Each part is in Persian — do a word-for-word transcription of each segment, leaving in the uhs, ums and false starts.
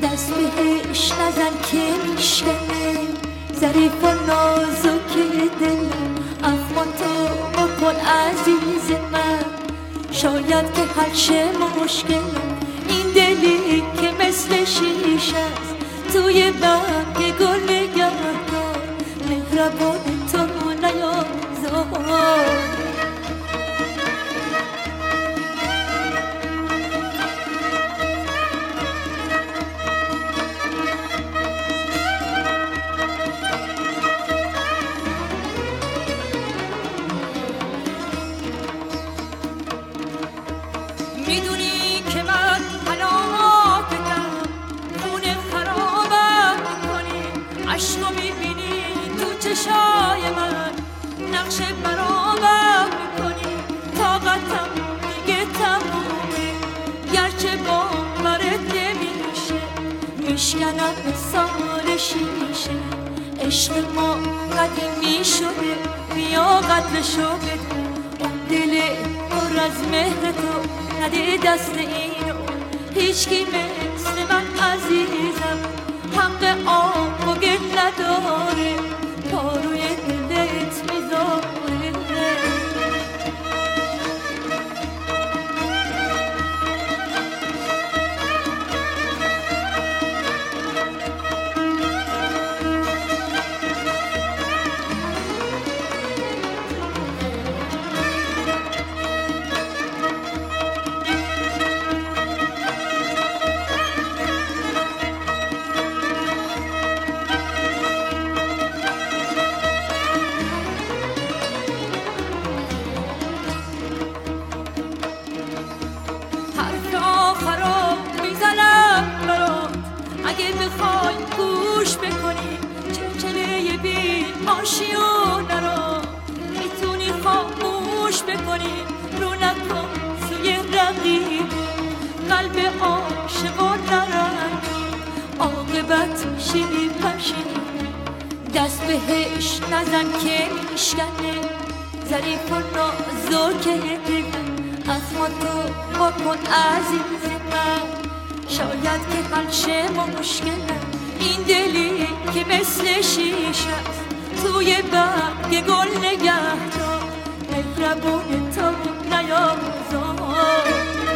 دست بهش نزن که میشکنه ظریف و نازک دلم، اما تو بکن عزیز من. شاید که حل شه مشکلم، این دلی که مثل شیشه است توی برگ گل نگه دار، مهربان تو نیازار. میدونی که من هلاکتم، خونه خرابم میکنی، عشقو میبینی تو چشای من، نقش برابر میکنی، طاقتم دیگه تمومه، گرچه باورت نمیشه، میشکنم مثال شیشه. عشق ما قدیمی شده، بیا قدرشو بده، اون دل پر از مهر تو نده دست اینو. هیچکی مثل من عزیزم حق آب و گل نداره، پاروی دلت میذاره. اگه بخوای گوش بکنی چلچله بی آشیونه رو، میتونی خاموش بکنی، رو نکن سوی رقیب، قلب عاشقان نرنگی، عاقبت میشی پشیمون. دست بهش نزن که میشکنه ظریف و نازک دلم، اما تو بکن عزیز من. شاید که حل شه مشکلم، این دلی که مثل شیشه است توی برگ گل نگه دار، مهربون تو نیازار.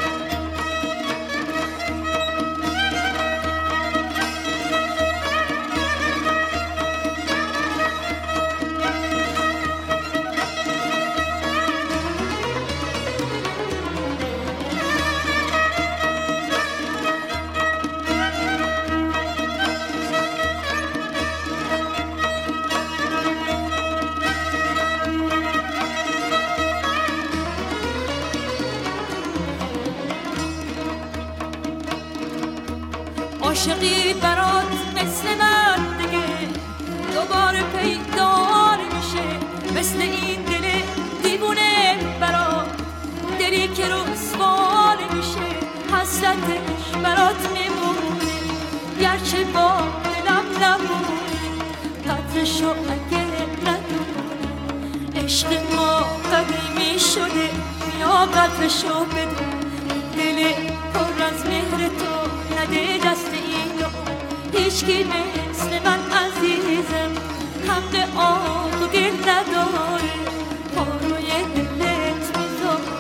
عاشقی برات مثل من دیگه دوباره پیدا نمیشه، مثل این دل دیوونه برات، دلی که رسوا نمیشه، حسرتش برات میمونه، گرچه با دلم نمونه، قدرشو اگه ندونه. عشق ما قدیمی شده، بیا قدرشو بده، دل پر از مهر تو نده دست اینو. هیچکی مثل من عزیزم حق آب و گل نداره، پاروی دلت میذاره.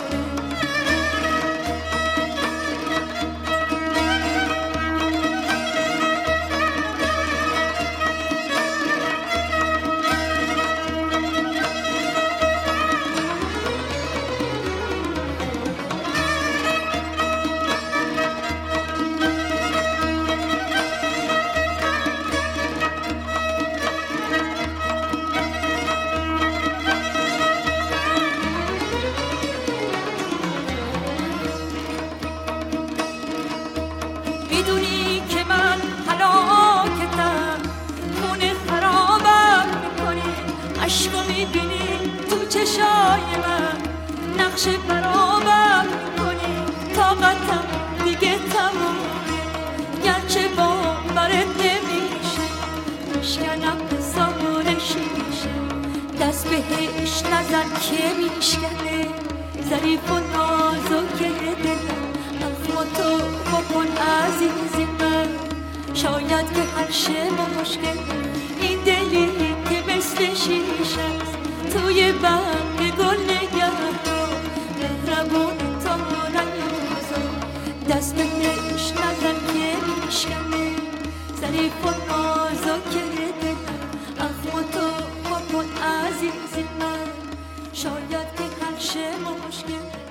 میدونی که من هلاکتم، خونه خرابم میکنی، عشقو میبینی تو چشای من، نقش برابر میکنی، طاقتم دیگه تمومه، گرچه باورت نمیشه، میشکنم مثال شیشه. دست بهش نزن که میشکنه ظریف و نازک دلم، اما تو بکن عزیز من. شه مشکل این دلی که مثل شیشه است توی برگ گل نگه رو مهربون تا نیازو دست بهش نزن که میشکنه ظریف و نازک دلم اخم تو بکن عزیز من شاید که حل شه مشکل